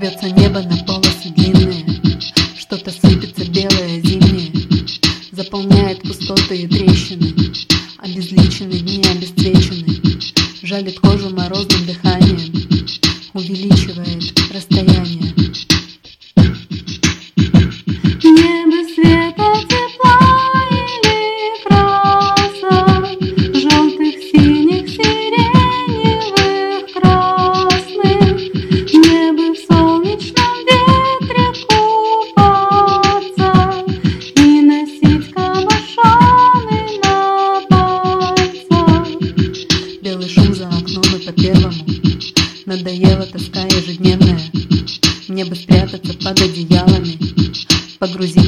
Рвется небо на полосы длинные, что-то сыпется белое, зимнее, заполняет пустоты и трещины. Обезличены дни обесцвечены, жалит кожу морозным дыханием, увеличивает расстояние. Небо света, тепла или красок, желтых, синих, сиреневых, красных. Небо в солнечном ветре купаться и носить камышаны на пальцах. Белый шум за окном и по первому, надоела тоска ежедневная. Мне бы спрятаться под одеялами, погрузить